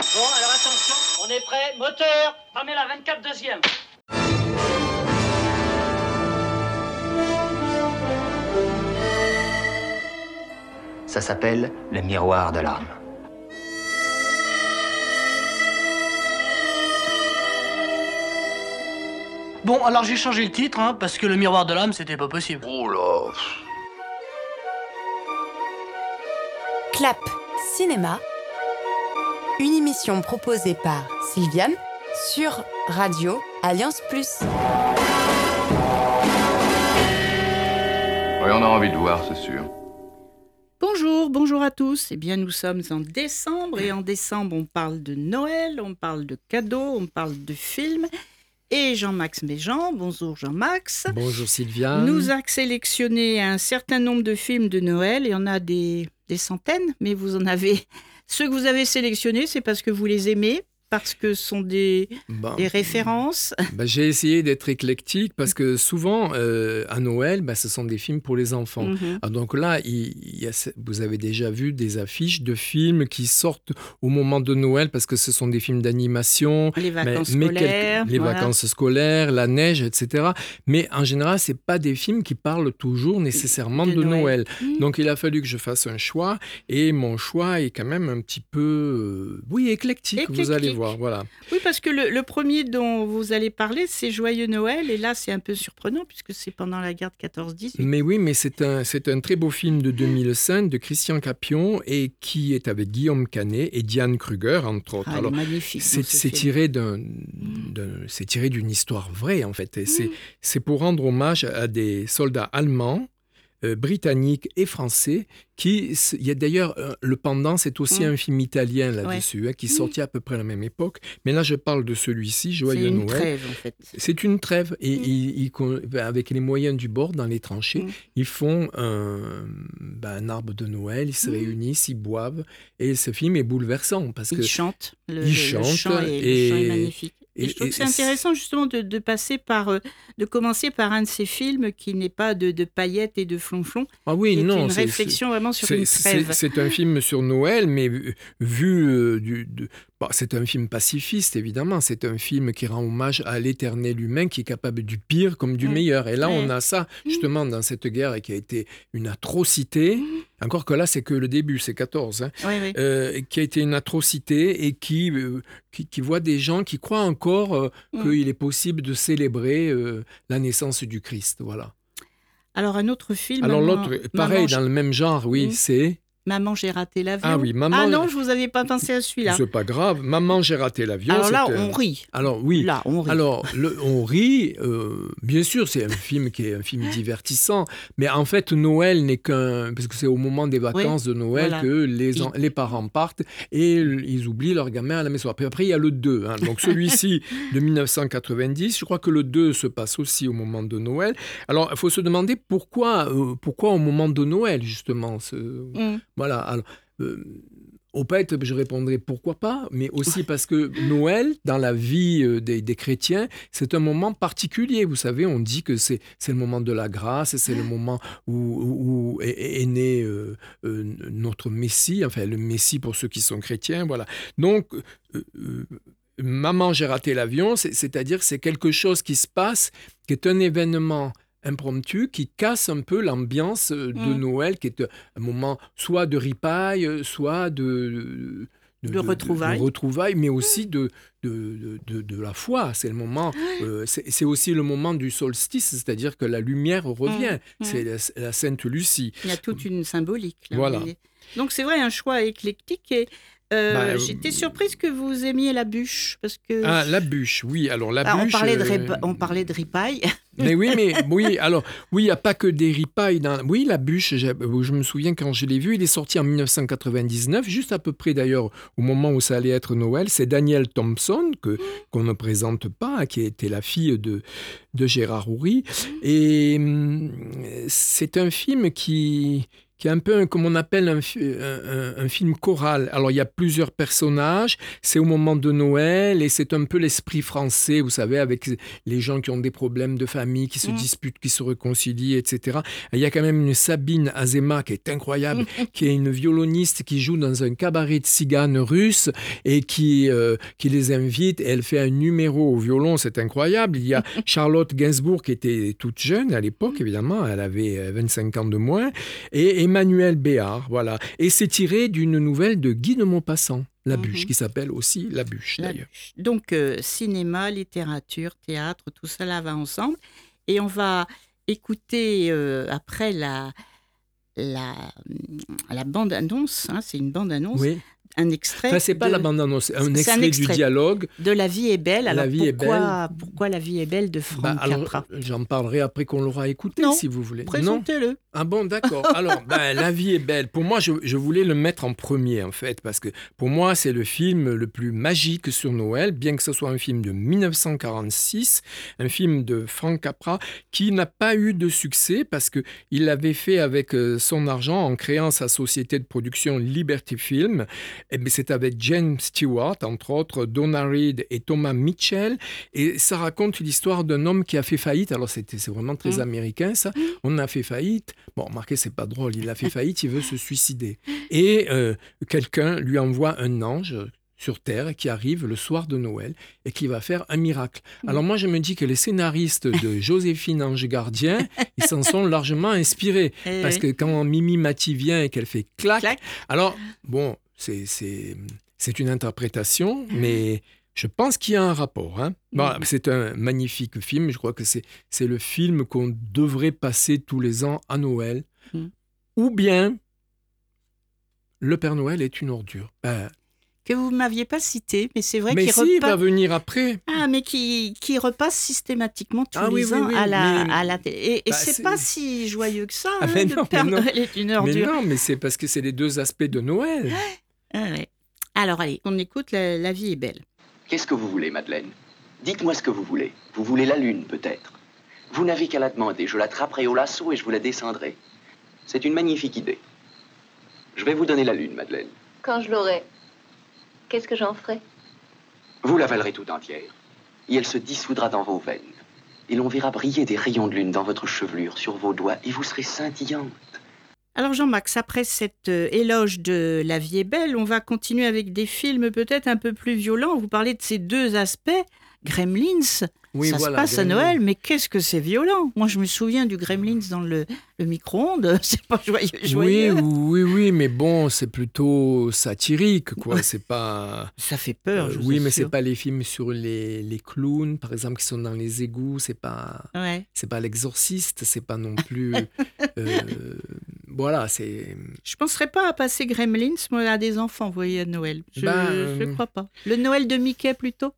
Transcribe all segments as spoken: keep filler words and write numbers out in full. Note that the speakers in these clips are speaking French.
Bon, alors attention, on est prêt. Moteur, Pamela vingt-quatre deuxième. Ça s'appelle le miroir de l'âme. Bon, alors j'ai changé le titre, hein, parce que le miroir de l'âme, c'était pas possible. Oh là. Clap Cinéma, une émission proposée par Sylviane sur Radio Alliance Plus. Oui, on a envie de voir, c'est sûr. Bonjour, bonjour à tous. Eh bien, nous sommes en décembre et en décembre, on parle de Noël, on parle de cadeaux, on parle de films. Et Jean-Max Méjean, bonjour Jean-Max. Bonjour Sylviane. Nous a sélectionné un certain nombre de films de Noël. Il y en a des, des centaines, mais vous en avez... Ceux que vous avez sélectionnés, c'est parce que vous les aimez, parce que ce sont des, bah, des références. Bah, j'ai essayé d'être éclectique parce que souvent, euh, à Noël, bah, ce sont des films pour les enfants. Mm-hmm. Alors, donc là, il, il y a, vous avez déjà vu des affiches de films qui sortent au moment de Noël parce que ce sont des films d'animation. Les vacances mais, scolaires. Mais quelques, les voilà. vacances scolaires, la neige, et cetera. Mais en général, ce n'est pas des films qui parlent toujours nécessairement de, de Noël. Noël. Mm. Donc, il a fallu que je fasse un choix et mon choix est quand même un petit peu, euh, oui, éclectique, éclectique. Vous allez voir. Voilà. Oui, parce que le, le premier dont vous allez parler, c'est Joyeux Noël. Et là, c'est un peu surprenant puisque c'est pendant la guerre de quatorze dix-huit. Mais oui, mais c'est un, c'est un très beau film de deux mille cinq de Christian Capion et qui est avec Guillaume Canet et Diane Kruger, entre autres. Ah, Alors, magnifique. C'est, c'est, tiré d'un, d'un, c'est tiré d'une histoire vraie, en fait. Et c'est, mmh. c'est pour rendre hommage à des soldats allemands, Euh, britanniques et français, qui, il y a d'ailleurs, euh, le pendant, c'est aussi mmh. un film italien là-dessus, ouais. hein, qui mmh. sortit à peu près à la même époque, mais là je parle de celui-ci, Joyeux Noël. C'est une trêve en fait. C'est une trêve, et mmh. ils, ils, avec les moyens du bord, dans les tranchées, mmh. ils font un, ben, un arbre de Noël, ils se mmh. réunissent, ils boivent, et ce film est bouleversant, parce ils que... chantent, le, ils le, chantent, le chant est, et... le chant est magnifique. Et, et je trouve et, que c'est intéressant justement de, de passer par, euh, de commencer par un de ces films qui n'est pas de, de paillettes et de flonflons. Ah oui, qui non, est une c'est, réflexion c'est, vraiment sur c'est, une trêve. C'est, c'est un film sur Noël, mais vu, vu euh, du, de, bon, c'est un film pacifiste évidemment. C'est un film qui rend hommage à l'éternel humain qui est capable du pire comme du mmh. meilleur. Et là, mmh. on a ça justement dans cette guerre et qui a été une atrocité. Mmh. Encore que là, c'est que le début, c'est quatorze, hein, oui, oui. Euh, qui a été une atrocité et qui, euh, qui, qui voit des gens qui croient encore euh, mmh. qu'il est possible de célébrer euh, la naissance du Christ. Voilà. Alors, un autre film... Alors, maman, l'autre, pareil, maman, dans le même genre, oui, mmh. c'est... Maman, j'ai raté l'avion. Ah oui, maman. Ah non, je vous avais pas pensé à celui-là. C'est pas grave. Maman, j'ai raté l'avion. Alors là, c'était... on rit. Alors oui. Là, on rit. Alors, le, on rit. Euh, bien sûr, c'est un film qui est un film divertissant, mais en fait, Noël n'est qu'un, parce que c'est au moment des vacances oui, de Noël voilà. que les en... les parents partent et ils oublient leur gamin à la maison. Après, après il y a le deux. Hein. Donc celui-ci de dix-neuf cent quatre-vingt-dix. Je crois que le deux se passe aussi au moment de Noël. Alors, il faut se demander pourquoi, euh, pourquoi au moment de Noël justement. Ce... Mm. Voilà. Alors, Euh, au fait, je répondrais pourquoi pas, mais aussi parce que Noël, dans la vie des, des chrétiens, c'est un moment particulier. Vous savez, on dit que c'est, c'est le moment de la grâce, c'est le moment où, où, où est, est né euh, euh, notre Messie, enfin le Messie pour ceux qui sont chrétiens, voilà. Donc, euh, euh, Maman, j'ai raté l'avion, c'est, c'est-à-dire que c'est quelque chose qui se passe, qui est un événement impromptu qui casse un peu l'ambiance de mmh. Noël, qui est un moment soit de ripaille, soit de, de, de, de retrouvailles, de, de retrouvailles, mais aussi de, de, de, de la foi. C'est le moment, euh, c'est, c'est aussi le moment du solstice, c'est-à-dire que la lumière revient. Mmh. C'est la, la Sainte Lucie. Il y a toute une symbolique. Là, voilà. Mais... Donc c'est vrai, un choix éclectique et Euh, bah, j'étais surprise que vous aimiez la bûche. Parce que... Ah, la bûche, oui. Alors, la ah, bûche... On parlait de, rip... euh... on parlait de ripaille. Mais oui, mais oui, alors, oui, il n'y a pas que des ripailles. Dans... Oui, la bûche, je, je me souviens quand je l'ai vu, il est sorti en dix-neuf cent quatre-vingt-dix-neuf, juste à peu près d'ailleurs au moment où ça allait être Noël. C'est Danielle Thompson, que, qu'on ne présente pas, qui était la fille de, de Gérard Houry. Et c'est un film qui... qui est un peu, un, comme on appelle, un, un, un film choral. Alors, il y a plusieurs personnages, c'est au moment de Noël, et c'est un peu l'esprit français, vous savez, avec les gens qui ont des problèmes de famille, qui se mmh. disputent, qui se réconcilient, et cetera. Et il y a quand même une Sabine Azema qui est incroyable, qui est une violoniste qui joue dans un cabaret de ciganes russes et qui, euh, qui les invite, et elle fait un numéro au violon, c'est incroyable. Il y a Charlotte Gainsbourg qui était toute jeune à l'époque, évidemment, elle avait vingt-cinq ans de moins, et Emmanuel Béard, voilà. Et c'est tiré d'une nouvelle de Guy de Maupassant, La Bûche, mmh. qui s'appelle aussi La Bûche, La d'ailleurs. Bûche. Donc, euh, cinéma, littérature, théâtre, tout cela va ensemble. Et on va écouter euh, après la, la, la bande-annonce, hein, c'est une bande-annonce, oui. un extrait. Enfin, c'est de... pas la bande-annonce, un, extrait, un extrait du dialogue. De La vie est belle. Alors, la vie pourquoi, est belle. pourquoi La vie est belle de Franck bah, alors, Capra? J'en parlerai après qu'on l'aura écouté, non, si vous voulez. Présentez-le. Non ah bon, d'accord. Alors, ben, La vie est belle. Pour moi, je, je voulais le mettre en premier, en fait, parce que pour moi, c'est le film le plus magique sur Noël, bien que ce soit un film de dix-neuf cent quarante-six, un film de Franck Capra, qui n'a pas eu de succès, parce qu'il l'avait fait avec son argent en créant sa société de production Liberty Film. Et bien, c'est avec James Stewart, entre autres, Donna Reed et Thomas Mitchell. Et ça raconte l'histoire d'un homme qui a fait faillite. Alors, c'était, c'est vraiment très mmh. américain, ça. On a fait faillite. Bon, remarquez, c'est pas drôle. Il a fait faillite, il veut se suicider. Et euh, quelqu'un lui envoie un ange sur Terre qui arrive le soir de Noël et qui va faire un miracle. Alors moi, je me dis que les scénaristes de Joséphine Ange Gardien, ils s'en sont largement inspirés. Et parce oui. que quand Mimi Mati vient et qu'elle fait clac, clac. alors, bon, c'est, c'est, c'est une interprétation, mais... Je pense qu'il y a un rapport. Hein. Bon, mmh. C'est un magnifique film. Je crois que c'est, c'est le film qu'on devrait passer tous les ans à Noël. Mmh. Ou bien, Le Père Noël est une ordure. Ben, que vous ne m'aviez pas cité, mais c'est vrai mais qu'il si, repasse... il va venir après. Ah, mais qui, qui repasse systématiquement tous ah, les oui, ans oui, oui, à la, mais... à la télé. Et, et bah, c'est, c'est pas si joyeux que ça, ah, hein, non, Le Père non. Noël est une ordure. Mais non, mais c'est parce que c'est les deux aspects de Noël. Ah, ouais. Alors, allez, on écoute la, la vie est belle. Qu'est-ce que vous voulez, Madeleine ? Dites-moi ce que vous voulez. Vous voulez la lune, peut-être. Vous n'avez qu'à la demander. Je l'attraperai au lasso et je vous la descendrai. C'est une magnifique idée. Je vais vous donner la lune, Madeleine. Quand je l'aurai, qu'est-ce que j'en ferai ? Vous l'avalerez tout entière. Et elle se dissoudra dans vos veines. Et l'on verra briller des rayons de lune dans votre chevelure, sur vos doigts, et vous serez scintillante. Alors Jean-Max, après cet euh, éloge de La vie est belle, on va continuer avec des films peut-être un peu plus violents. Vous parlez de ces deux aspects. Gremlins, oui, ça voilà, se passe Gremlins. à Noël, mais qu'est-ce que c'est violent. Moi, je me souviens du Gremlins dans le, le micro-ondes, c'est pas joyeux, joyeux. Oui, oui, oui, mais bon, c'est plutôt satirique, quoi. C'est pas... Ça fait peur, euh, je Oui, vous mais assure. c'est pas les films sur les, les clowns, par exemple, qui sont dans les égouts, c'est pas... Ouais. C'est pas L'Exorciste, c'est pas non plus... euh, voilà, c'est... Je penserais pas à passer Gremlins, moi, à des enfants, vous voyez, à Noël. Je Ben, ne crois pas. Le Noël de Mickey, plutôt.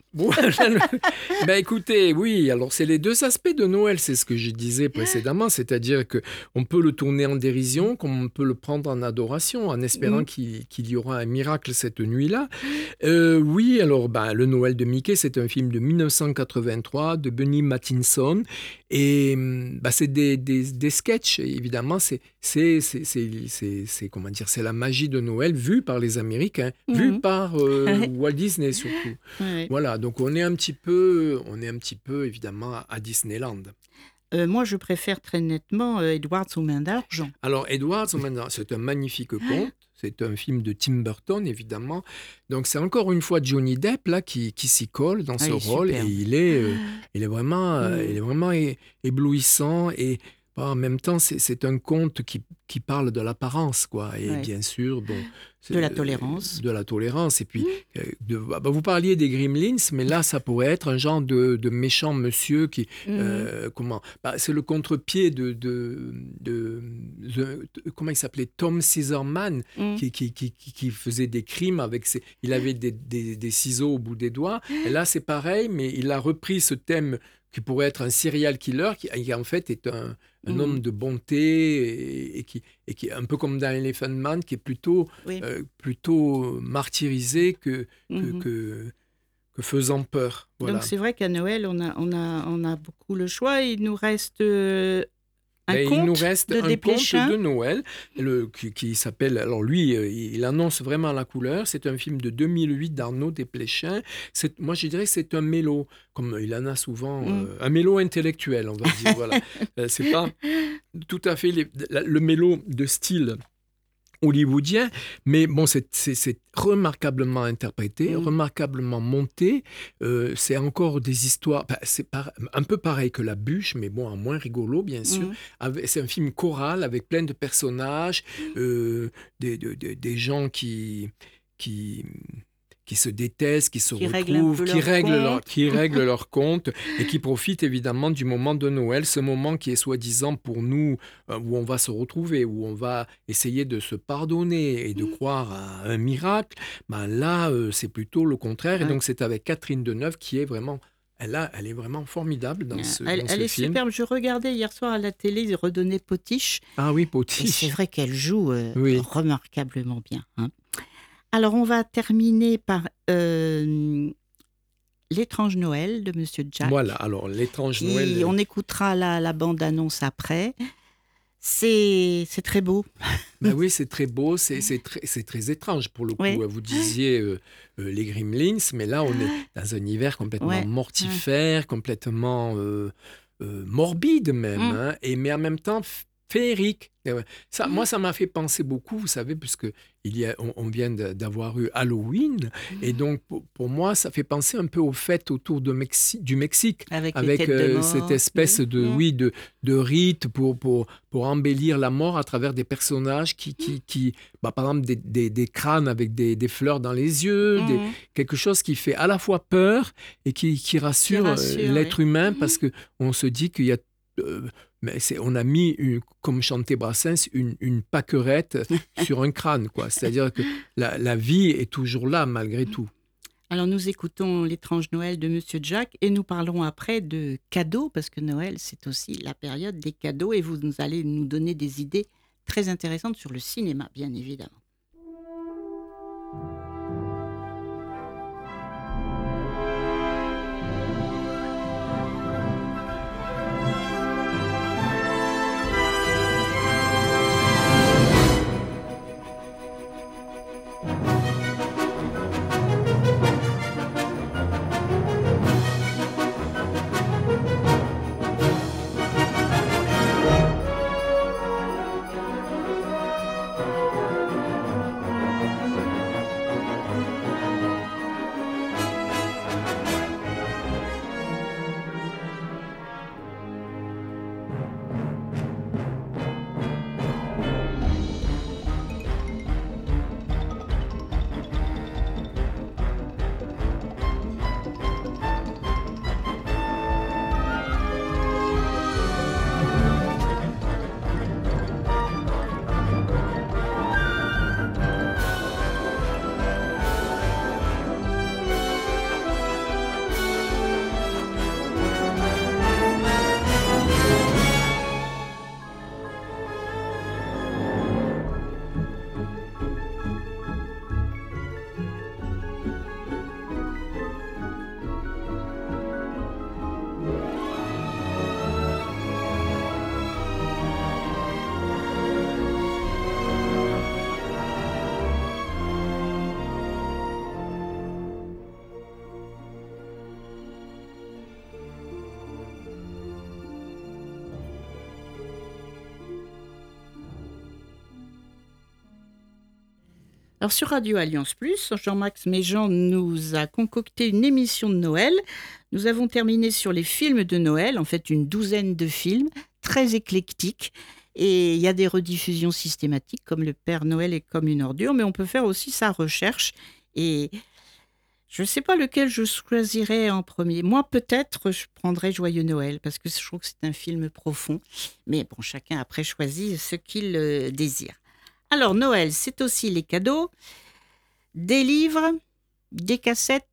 Ben écoutez, oui, alors c'est les deux aspects de Noël, c'est ce que je disais précédemment, c'est-à-dire qu'on peut le tourner en dérision, comme on peut le prendre en adoration, en espérant mmh. qu'il, qu'il y aura un miracle cette nuit-là. Euh, oui, alors ben, le Noël de Mickey, c'est un film de dix-neuf cent quatre-vingt-trois de Benny Mattinson, et ben, c'est des, des, des sketchs, évidemment, c'est, c'est, c'est, c'est, c'est, c'est, comment dire, c'est la magie de Noël vue par les Américains, mmh. vue par euh, Walt Disney surtout. Ouais. Voilà, donc on est un petit peu, on est un petit peu évidemment à Disneyland. Euh, moi, je préfère très nettement euh, Edward aux mains d'argent. Alors, Edward aux mains d'argent, c'est un magnifique conte. C'est un film de Tim Burton, évidemment. Donc, c'est encore une fois Johnny Depp là, qui, qui s'y colle dans ah, ce rôle. Super. Et il est, euh, il est vraiment, euh, mmh. il est vraiment é- éblouissant. Et bah, en même temps, c'est, c'est un conte qui, qui parle de l'apparence, quoi. Et ouais. bien sûr, bon, de la tolérance. De la tolérance. Et puis, mmh. euh, de, bah, vous parliez des Gremlins, mais là, ça pourrait être un genre de, de méchant monsieur qui... Mmh. Euh, comment bah, c'est le contre-pied de, de, de, de, de... Comment il s'appelait Tom Scissorman, mmh. qui, qui, qui, qui faisait des crimes avec ses... Il avait des, des, des ciseaux au bout des doigts. Et là, c'est pareil, mais il a repris ce thème qui pourrait être un serial killer, qui, qui en fait est un, un mmh. homme de bonté, et, et, qui, et qui est un peu comme dans Elephant Man, qui est plutôt, oui. euh, plutôt martyrisé que, mmh. que, que, que faisant peur. Voilà. Donc c'est vrai qu'à Noël, on a, on, a, on a beaucoup le choix. Il nous reste euh, Un ben, conte il nous reste de un Desplechin. conte de Noël le, qui, qui s'appelle... Alors lui, euh, il annonce vraiment la couleur. C'est un film de deux mille huit d'Arnaud Desplechin. C'est, moi, je dirais que c'est un mélo, comme il en a souvent, Mm. euh, un mélo intellectuel, on va dire. Voilà. Euh, c'est pas tout à fait les- la- le mélo de style hollywoodien, mais bon, c'est, c'est, c'est remarquablement interprété, Mm. remarquablement monté. Euh, c'est encore des histoires, bah, c'est par- un peu pareil que La Bûche, mais bon, en moins rigolo, bien sûr. Mm. Avec- c'est un film choral avec plein de personnages, euh, des, de- de- des gens qui, qui, qui se détestent, qui se Qui règlent un retrouvent, peu qui leur règlent, leur, compte. qui règlent leur compte et qui profitent évidemment du moment de Noël, ce moment qui est soi-disant pour nous, euh, où on va se retrouver, où on va essayer de se pardonner et de croire à un miracle. Ben là, euh, c'est plutôt le contraire. Et Ouais. donc, c'est avec Catherine Deneuve qui est vraiment... Elle, a, elle est vraiment formidable dans ce, Elle, dans elle ce est film. superbe. Je regardais hier soir à la télé, ils redonnaient Potiche. Ah oui, Et Potiche. c'est vrai qu'elle joue euh, Oui. remarquablement bien. hein. Alors, on va terminer par euh, L'étrange Noël de Monsieur Jack. Voilà, alors l'étrange qui- Noël... On écoutera la, la bande-annonce après. C'est, c'est très beau. Ben oui, c'est très beau, c'est, c'est, très, c'est très étrange pour le coup. Oui. Vous disiez euh, euh, les Gremlins, mais là, on est dans un univers complètement Ouais. mortifère, complètement euh, euh, morbide même, Mm. hein, et, mais en même temps f- féerique. Et ouais. Ça, Moi, ça m'a fait penser beaucoup, vous savez, puisque il y a, on, on vient de- d'avoir eu Halloween, et donc pour, pour moi, ça fait penser un peu aux fêtes autour de Mexi- du Mexique. Avec, les Avec têtes de euh, mort. cette espèce de, Mm. oui, de, de rite pour, pour, pour embellir la mort à travers des personnages qui, qui, qui bah, par exemple, des, des, des crânes avec des, des fleurs dans les yeux, des- Mhm. quelque chose qui fait à la fois peur et qui, qui rassure, euh, rassure, l'être oui. humain parce qu'on se dit qu'il y a... euh, mais c'est, on a mis, une- comme chantait Brassens, une, une pâquerette sur un crâne, quoi. C'est-à-dire que la, la vie est toujours là, malgré tout. Alors, nous écoutons L'étrange Noël de Monsieur Jack et nous parlerons après de cadeaux, parce que Noël, c'est aussi la période des cadeaux et vous nous allez nous donner des idées très intéressantes sur le cinéma, bien évidemment. Alors sur Radio Alliance Plus, Jean-Max Méjean nous a concocté une émission de Noël. Nous avons terminé sur les films de Noël, en fait une douzaine de films, très éclectiques. Et il y a des rediffusions systématiques, comme Le Père Noël est comme une ordure, mais on peut faire aussi sa recherche. Et je ne sais pas lequel je choisirais en premier. Moi, peut-être, je prendrais Joyeux Noël, parce que je trouve que c'est un film profond. Mais bon, chacun après choisit ce qu'il euh, désire. Alors, Noël, c'est aussi les cadeaux, des livres, des cassettes,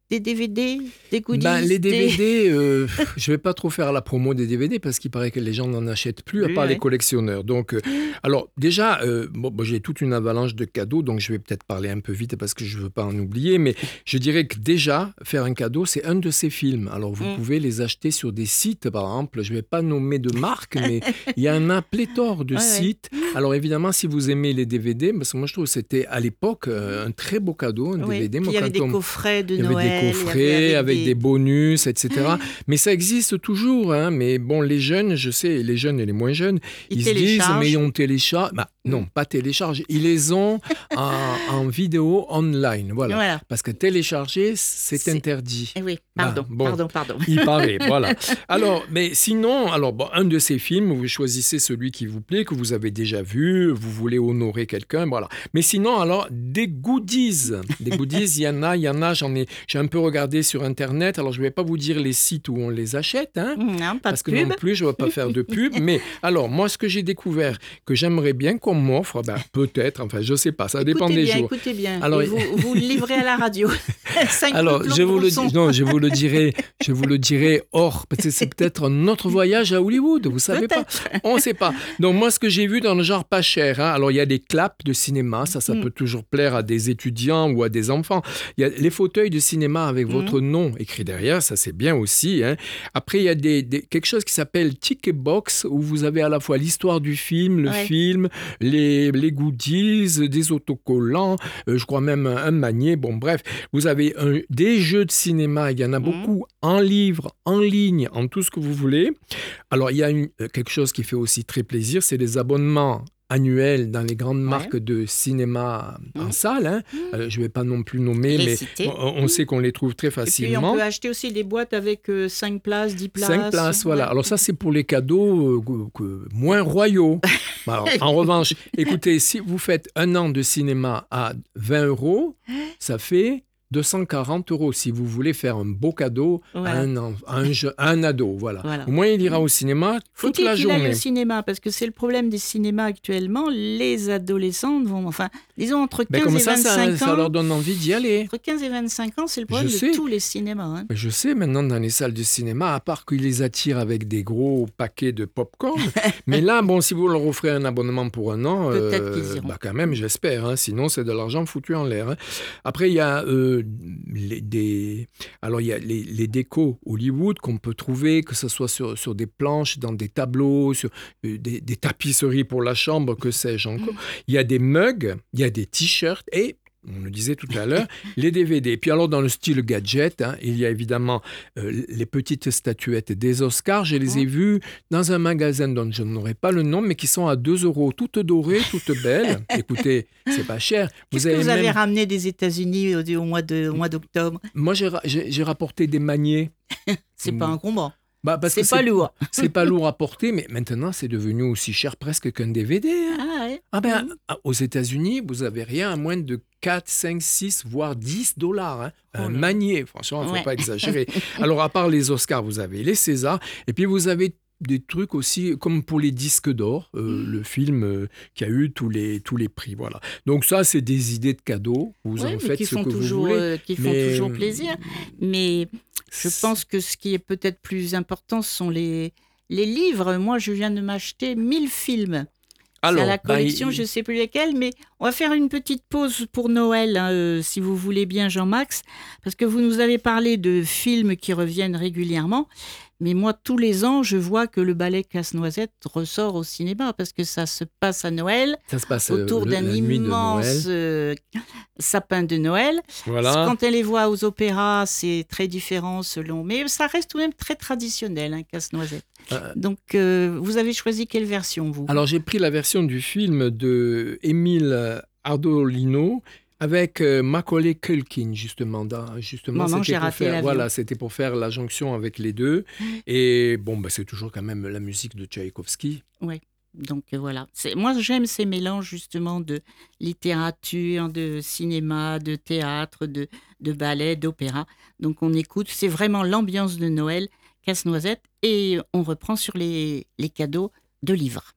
des D V D, des goodies? Ben, les D V D, des... euh, je ne vais pas trop faire la promo des D V D parce qu'il paraît que les gens n'en achètent plus, à part ouais. les collectionneurs. Donc, euh, alors déjà, euh, bon, bon, j'ai toute une avalanche de cadeaux, donc je vais peut-être parler un peu vite parce que je ne veux pas en oublier, mais je dirais que déjà, faire un cadeau, c'est un de ces films. Alors, vous mm. pouvez les acheter sur des sites, par exemple, je ne vais pas nommer de marque, mais il y en a pléthore de ouais, sites. Ouais. Alors, évidemment, si vous aimez les D V D, parce que moi, je trouve que c'était à l'époque euh, un très beau cadeau, un oui. D V D. Puis, moi, il y avait des on... coffrets de il y Noël. Avait des coffrets avec, avec des... des bonus, et cetera. Mais ça existe toujours. Hein. Mais bon, les jeunes, je sais, les jeunes et les moins jeunes, ils, ils se disent, mais on télécharge. Bah, non, pas télécharge. Ils les ont en, en vidéo online. Voilà. voilà. Parce que télécharger, c'est, c'est... interdit. Eh oui, pardon, bah, bon, pardon, pardon. Il paraît, voilà. Alors, mais sinon, alors, bon, un de ces films, vous choisissez celui qui vous plaît, que vous avez déjà vu, vous voulez honorer quelqu'un, voilà. Mais sinon, alors, des goodies. Des goodies, il y en a, il y en a, j'en ai, j'ai un peu regardé sur Internet. Alors, je ne vais pas vous dire les sites où on les achète, hein, non, pas parce de que pub. non plus, je ne vais pas faire de pub. Mais alors, moi, ce que j'ai découvert, que j'aimerais bien qu'on m'offre, ben, peut-être, enfin, je ne sais pas, ça écoutez dépend des bien, jours. Écoutez bien, alors, vous, vous le livrez à la radio. Alors, je vous, le, non, je vous le dirai, je vous le dirai hors, parce que c'est peut-être un autre voyage à Hollywood, vous ne savez peut-être. pas. On ne sait pas. Donc, moi, ce que j'ai vu dans le genre pas cher, hein, alors il y a des claps de cinéma, ça, ça mm. peut toujours plaire à des étudiants ou à des enfants. Il y a les fauteuils de cinéma avec mm. votre nom écrit derrière, ça c'est bien aussi. Hein. Après, il y a des, des, quelque chose qui s'appelle Ticket Box, où vous avez à la fois l'histoire du film, le ouais. film, les, les goodies, des autocollants, euh, je crois même un, un manier, bon bref, vous avez un, des jeux de cinéma, il y en a mm. beaucoup en livre, en ligne, en tout ce que vous voulez. Alors, il y a une, quelque chose qui fait aussi très plaisir, c'est les abonnements annuels dans les grandes marques ouais. de cinéma mmh. en salle. Hein. Mmh. Euh, je ne vais pas non plus nommer, les mais on, on sait qu'on les trouve très facilement. Et puis, on peut acheter aussi des boîtes avec euh, cinq places, dix places. cinq places, voilà. Ouais. Alors ça, c'est pour les cadeaux euh, que, que, moins royaux. Alors, en revanche, écoutez, si vous faites un an de cinéma à vingt euros, ça fait deux cent quarante euros si vous voulez faire un beau cadeau voilà. à, un, à, un, à un ado. Voilà. Voilà. Au moins, il ira au cinéma toute Faut-il la qu'il journée. Aille au cinéma, parce que c'est le problème des cinémas actuellement. Les adolescents vont, enfin, disons entre quinze comme et ça, vingt-cinq ça, ans. Ça leur donne envie d'y aller. Entre quinze et vingt-cinq ans, c'est le problème je de sais. tous les cinémas. Hein. Mais je sais, maintenant, dans les salles de cinéma, à part qu'ils les attirent avec des gros paquets de pop-corn. Mais là, bon, si vous leur offrez un abonnement pour un an, peut-être euh, qu'ils iront. Bah, quand même, j'espère. Hein, sinon, c'est de l'argent foutu en l'air. Hein. Après, il y a euh, les Des... Alors, il y a les, les décos Hollywood qu'on peut trouver, que ce soit sur, sur des planches, dans des tableaux, sur euh, des, des tapisseries pour la chambre, que sais-je encore. Il y a des mugs, il y a des t-shirts et, on le disait tout à l'heure, les D V D. Et puis alors, dans le style gadget, hein, il y a évidemment euh, les petites statuettes des Oscars. Je les ai vues dans un magasin dont je n'aurai pas le nom, mais qui sont à deux euros, toutes dorées, toutes belles. Écoutez, c'est pas cher. Vous, avez, que vous même... avez ramené des États-Unis au, au, mois, de, au mois d'octobre? Moi, j'ai, j'ai, j'ai rapporté des maniers. C'est pas encombrant. Bah parce c'est que pas c'est, lourd. C'est pas lourd à porter, mais maintenant, c'est devenu aussi cher presque qu'un D V D. Hein. Ah, ouais. ah ben, mmh. Aux États-Unis, vous n'avez rien à moins de quatre, cinq, six, voire dix dollars. Hein. Un oh manier, franchement, il ne faut ouais. pas exagérer. Alors, à part les Oscars, vous avez les Césars, et puis vous avez des trucs aussi, comme pour les disques d'or, euh, mmh. le film euh, qui a eu tous les, tous les prix. Voilà. Donc ça, c'est des idées de cadeaux. Vous ouais, en faites ce que toujours, vous voulez. Euh, qui font mais... toujours plaisir. Mais je pense que ce qui est peut-être plus important, ce sont les, les livres. Moi, je viens de m'acheter mille films. Alors, c'est à la collection, bah, il... je ne sais plus lesquels, mais on va faire une petite pause pour Noël, hein, euh, si vous voulez bien, Jean-Max, parce que vous nous avez parlé de films qui reviennent régulièrement. Mais moi, tous les ans, je vois que le ballet Casse-Noisette ressort au cinéma parce que ça se passe à Noël, ça se passe autour euh, d'un immense de euh, sapin de Noël. Voilà. Quand on les voit aux opéras, c'est très différent selon... Mais ça reste tout de même très traditionnel, hein, Casse-Noisette. Euh... Donc, euh, vous avez choisi quelle version, vous ? Alors, j'ai pris la version du film de Émile Ardolino, avec euh, Macaulay Culkin, justement. Dans, justement Maman, c'était, j'ai pour raté faire, l'avion. voilà, c'était pour faire la jonction avec les deux. Et bon, bah, c'est toujours quand même la musique de Tchaïkovski. Oui, donc euh, voilà. C'est, moi, j'aime ces mélanges, justement, de littérature, de cinéma, de théâtre, de, de ballet, d'opéra. Donc, on écoute. C'est vraiment l'ambiance de Noël, Casse-Noisette. Et on reprend sur les, les cadeaux de livres.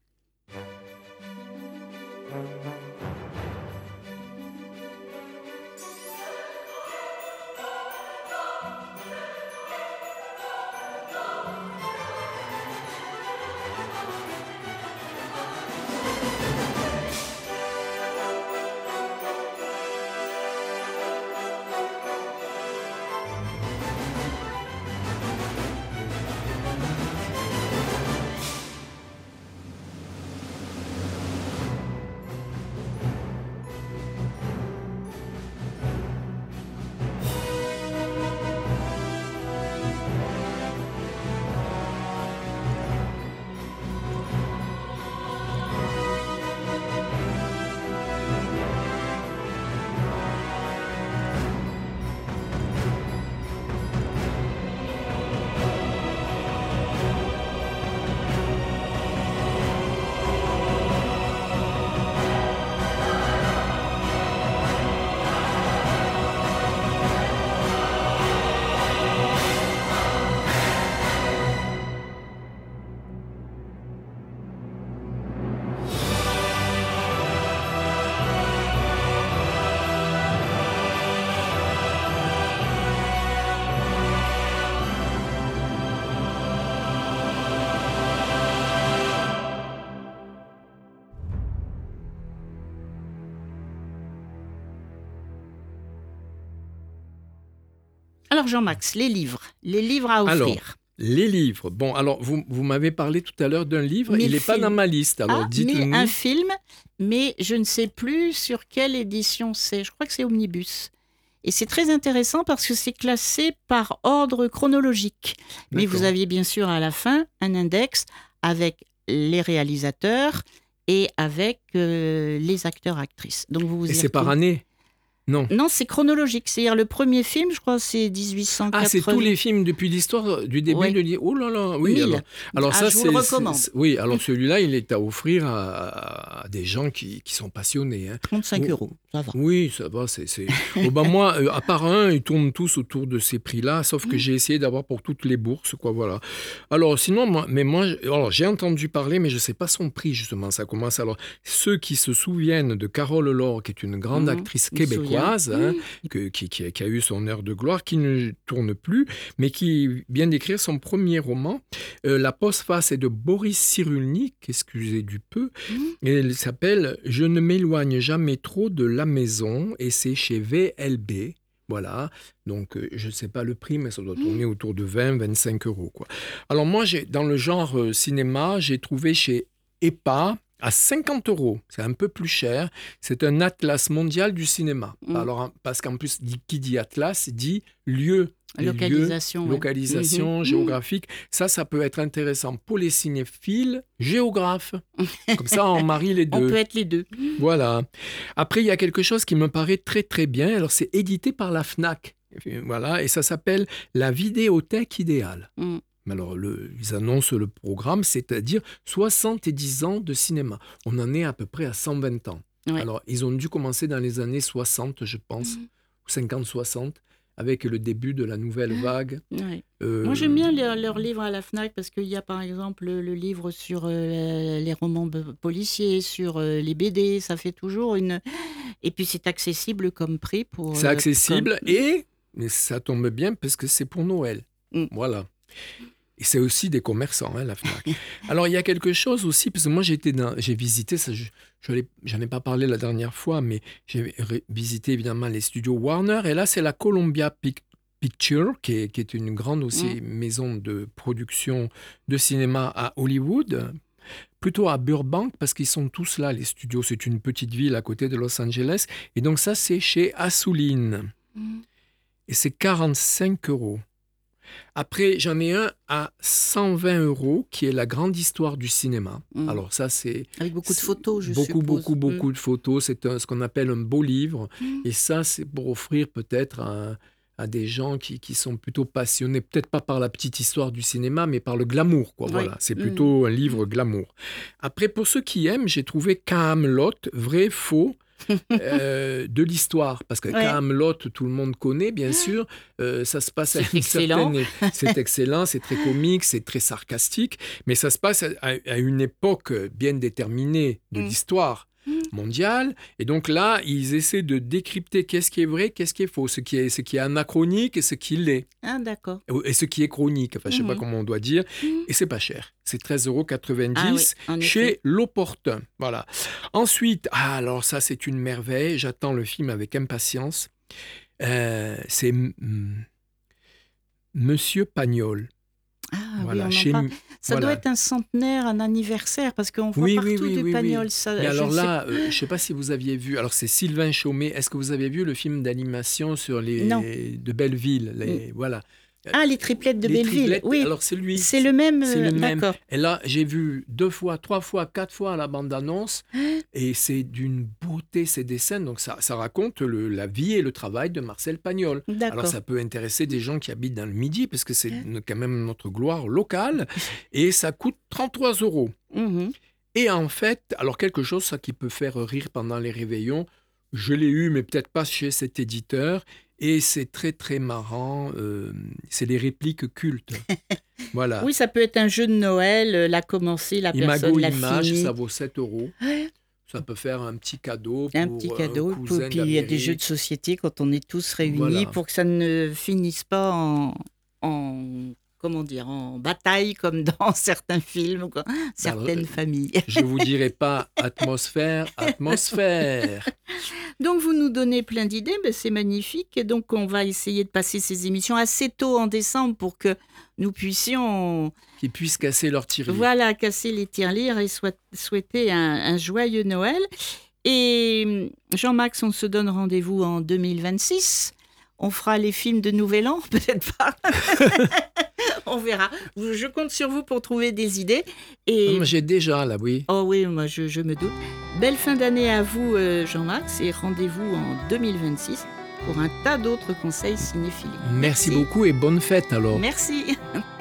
Alors Jean-Max, les livres, les livres à offrir. Alors, les livres. Bon, alors vous, vous m'avez parlé tout à l'heure d'un livre, mais il n'est pas dans ma liste. Alors ah, dites-nous. Mais un film, mais je ne sais plus sur quelle édition c'est. Je crois que c'est Omnibus. Et c'est très intéressant parce que c'est classé par ordre chronologique. Mais vous aviez bien sûr à la fin un index avec les réalisateurs et avec euh, les acteurs-actrices. Donc vous vous et c'est par année? Non. Non, c'est chronologique. C'est-à-dire le premier film, je crois, c'est dix-huit cent quatre-vingts. Ah, c'est tous les films depuis l'histoire du début ouais. de... Oh là là, oui. Mille. Alors, alors ah, ça, je vous c'est, le recommande. c'est, oui, alors celui-là, il est à offrir à, à des gens qui, qui sont passionnés. Hein. trente-cinq oh, euros, ça va. Oui, ça va. C'est, c'est... oh, ben moi, euh, à part un, ils tournent tous autour de ces prix-là, sauf que j'ai essayé d'avoir pour toutes les bourses, quoi, voilà. Alors, sinon, moi, mais moi, alors, j'ai entendu parler, mais je ne sais pas son prix, justement. Ça commence alors. Ceux qui se souviennent de Carole Laure, qui est une grande mmh, actrice québécoise, hein, Que, qui, qui, a, qui a eu son heure de gloire, qui ne tourne plus, mais qui vient d'écrire son premier roman. Euh, la postface est de Boris Cyrulnik, excusez du peu, mmh. et elle s'appelle « Je ne m'éloigne jamais trop de la maison » et c'est chez V L B. Voilà, donc euh, je ne sais pas le prix, mais ça doit tourner autour de vingt à vingt-cinq euros, quoi. Alors moi, j'ai, dans le genre euh, cinéma, j'ai trouvé chez E P A à cinquante euros, c'est un peu plus cher. C'est un atlas mondial du cinéma. Mmh. Alors, parce qu'en plus, qui dit atlas, dit lieu. Localisation. Lieux, ouais. localisation mmh. géographique. Ça, ça peut être intéressant pour les cinéphiles, géographes. Comme ça, on marie les deux. On peut être les deux. Voilà. Après, il y a quelque chose qui me paraît très, très bien. Alors, c'est édité par la FNAC. Voilà. Et ça s'appelle La vidéothèque idéale. Mmh. Alors, le, ils annoncent le programme, c'est-à-dire soixante-dix ans de cinéma. On en est à peu près à cent vingt ans. Ouais. Alors, ils ont dû commencer dans les années soixante, je pense, mmh. ou cinquante soixante, avec le début de la nouvelle vague. Ouais. Euh... Moi, j'aime bien leurs leur livres à la FNAC parce qu'il y a, par exemple, le, le livre sur euh, les romans policiers, sur euh, les B D. Ça fait toujours une... Et puis, c'est accessible comme prix pour... C'est accessible euh, comme... et... Mais ça tombe bien parce que c'est pour Noël. Mmh. Voilà. Et c'est aussi des commerçants, hein, la FNAC. Alors, il y a quelque chose aussi, parce que moi, j'ai, été dans, j'ai visité, ça, je, je j'en ai pas parlé la dernière fois, mais j'ai ré- visité évidemment les studios Warner. Et là, c'est la Columbia Pic- Pictures, qui est, qui est une grande aussi mmh. maison de production de cinéma à Hollywood, plutôt à Burbank, parce qu'ils sont tous là, les studios. C'est une petite ville à côté de Los Angeles. Et donc, ça, c'est chez Assouline. Mmh. Et c'est quarante-cinq euros. Après, j'en ai un à cent vingt euros, qui est la grande histoire du cinéma. Mmh. Alors ça, c'est... Avec beaucoup de photos, je beaucoup, suppose. Beaucoup, beaucoup, beaucoup mmh. de photos. C'est un, ce qu'on appelle un beau livre. Mmh. Et ça, c'est pour offrir peut-être à, à des gens qui, qui sont plutôt passionnés, peut-être pas par la petite histoire du cinéma, mais par le glamour, quoi. Oui. Voilà, c'est plutôt mmh. un livre glamour. Après, pour ceux qui aiment, j'ai trouvé Kaamelott, vrai, faux, euh, de l'histoire, parce que ouais. Kaamelott, tout le monde connaît, bien sûr. Euh, ça se passe c'est à une excellent. certaine... C'est excellent, c'est très comique, c'est très sarcastique, mais ça se passe à, à une époque bien déterminée de mmh. l'histoire mondiale. Et donc là, ils essaient de décrypter qu'est-ce qui est vrai, qu'est-ce qui est faux, ce qui est, ce qui est anachronique et ce qui l'est. Ah, d'accord. Et ce qui est chronique, enfin, je ne sais mmh. pas comment on doit dire. Mmh. Et c'est pas cher. C'est treize euros quatre-vingt-dix ah, oui, chez L'Opportun. Voilà. Ensuite, ah, alors ça, c'est une merveille. J'attends le film avec impatience. Euh, c'est m- Monsieur Pagnol. Ah, voilà, oui, chez... Ça voilà. doit être un centenaire, un anniversaire, parce qu'on voit oui, partout oui, oui, du oui, Pagnol. Oui. Ça, Mais alors je là, sais... euh, je ne sais pas si vous aviez vu, alors c'est Sylvain Chaumet, est-ce que vous avez vu le film d'animation sur les non. de Belleville les... mm. Voilà. Ah, les triplettes de les Belleville, triplettes, oui. Alors c'est lui. C'est le même. C'est le même. D'accord. Et là, j'ai vu deux fois, trois fois, quatre fois la bande-annonce, et c'est d'une beauté ces dessins. Donc ça, ça raconte le, la vie et le travail de Marcel Pagnol. D'accord. Alors ça peut intéresser des gens qui habitent dans le Midi, parce que c'est quand même notre gloire locale, et ça coûte trente-trois euros. Mmh. Et en fait, alors quelque chose ça qui peut faire rire pendant les réveillons, je l'ai eu, mais peut-être pas chez cet éditeur. Et c'est très, très marrant. Euh, c'est les répliques cultes. Voilà. Oui, ça peut être un jeu de Noël. L'a commencé, la Imago personne l'a Image, fini. ça vaut sept euros. Ça peut faire un petit cadeau pour un petit cadeau. un cousin Puis il y a des jeux de société quand on est tous réunis voilà. pour que ça ne finisse pas en, en comment dire, en bataille comme dans certains films, quoi, certaines Alors, familles. Je ne vous dirai pas atmosphère, atmosphère. Donc vous nous donnez plein d'idées, ben, c'est magnifique. Et donc on va essayer de passer ces émissions assez tôt en décembre pour que nous puissions... Qu'ils puissent casser leur tirelire. Voilà, casser les tirelires et soit, souhaiter un, un joyeux Noël. Et Jean-Max, on se donne rendez-vous en deux mille vingt-six. On fera les films de Nouvel An, peut-être pas. On verra. Je compte sur vous pour trouver des idées. Et... Non, j'ai déjà, là, oui. Oh oui, moi, je, je me doute. Belle fin d'année à vous, euh, Jean-Max, et rendez-vous en deux mille vingt-six pour un tas d'autres conseils cinéphiles. Merci, Merci beaucoup et bonne fête alors. Merci.